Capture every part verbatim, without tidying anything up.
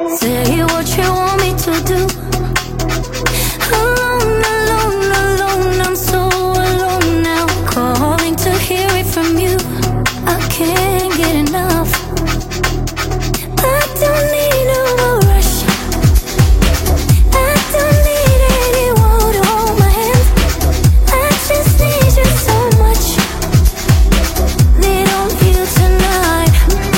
Say what you want me to do. Alone, alone, alone, I'm so alone now. Calling to hear it from you. I can't get enough. I don't need no rush. I don't need anyone to hold my hand. I just need you so much. Need on you tonight.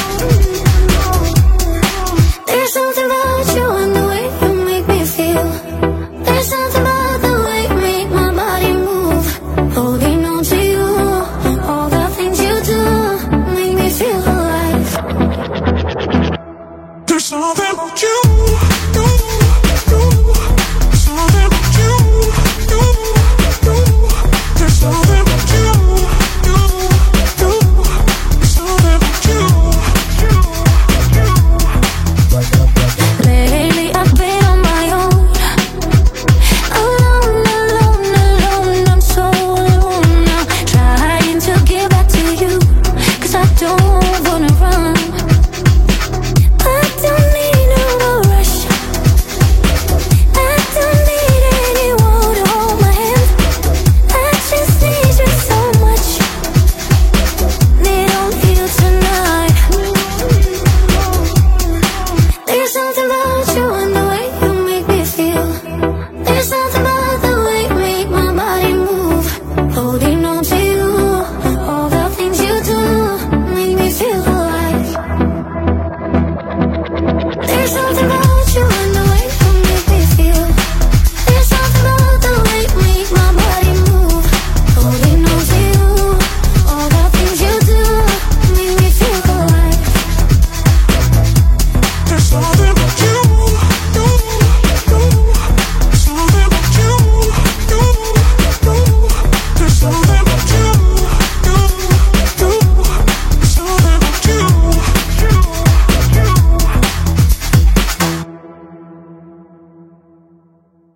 There's something about you and the way you make me feel. There's something about the way you make my body move. Holding on to you, all the things you do make me feel alive. There's something about you, you, you. There's something about you, you, you. There's something about you, you, you. There's something about you, you, you. Lately I've been on my own. Alone, alone, alone, I'm so alone now. Trying to get back to you, 'cause I don't